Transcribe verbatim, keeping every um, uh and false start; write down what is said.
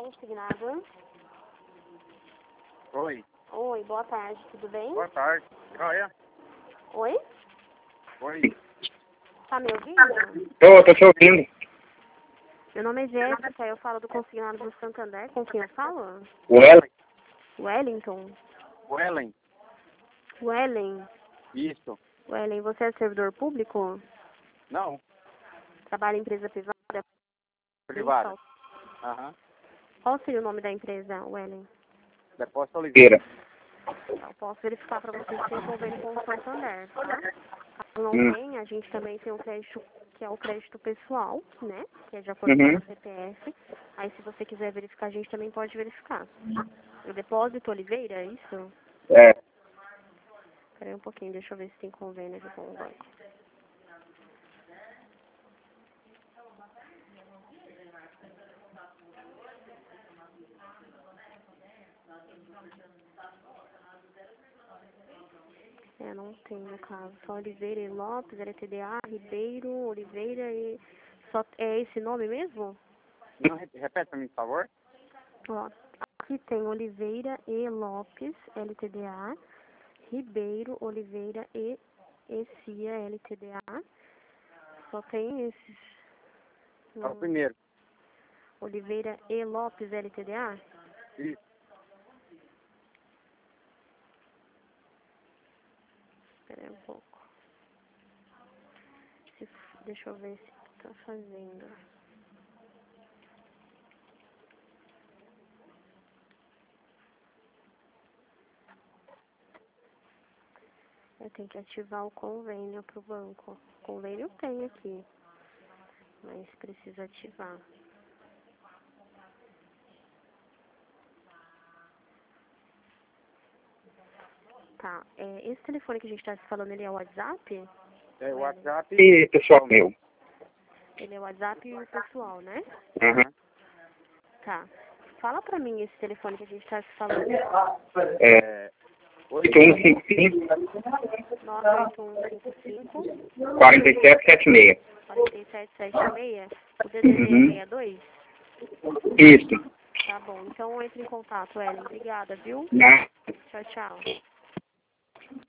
consignado. Oi. Oi, boa tarde, tudo bem? Boa tarde. Olha. Oi? Oi. Tá me ouvindo? Tô, tô te ouvindo. Meu nome é Jéssica, eu falo do consignado do Santander. Com quem eu falo? Wellen. Wellington. Wellen. Wellen. Isso. Wellen, você é servidor público? Não. Trabalha em empresa privada? Privada. Aham. Qual seria o nome da empresa, Wellen? Depósito Oliveira. Eu posso verificar para vocês se tem convênio com o Santander, tá? Caso não Hum. tenha, a gente também tem um crédito que é o crédito pessoal, né? Que é de acordo Uhum. com o C P F. Aí se você quiser verificar, a gente também pode verificar. O depósito Oliveira, é isso? É. Espera aí um pouquinho, deixa eu ver se tem convênio aqui com o banco. É, não tem no caso. Só Oliveira e Lopes, L T D A, Ribeiro, Oliveira e... Só é esse nome mesmo? Não, re- repete pra mim, por favor. Ó, aqui tem Oliveira e Lopes, L T D A, Ribeiro, Oliveira e Ecia, L T D A. Só tem esses. É o Hum, primeiro. Oliveira e Lopes, L T D A? Isso. Espera aí um pouco. Se, deixa eu ver se tá fazendo. Eu tenho que ativar o convênio pro banco. Convênio tem aqui, mas precisa ativar. Tá, é, esse telefone que a gente tá se falando, ele é o WhatsApp? É o WhatsApp e pessoal meu. Ele é o WhatsApp e o pessoal, né? Uhum. Tá. Fala pra mim esse telefone que a gente tá se falando. É. oito um cinco cinco, nove oito um cinco cinco, quatro sete sete seis. quatro sete sete seis. O D D D Uhum. sessenta e dois? Isso. Tá bom. Então entre em contato, Ellen. Obrigada, viu? Né? Tchau, tchau.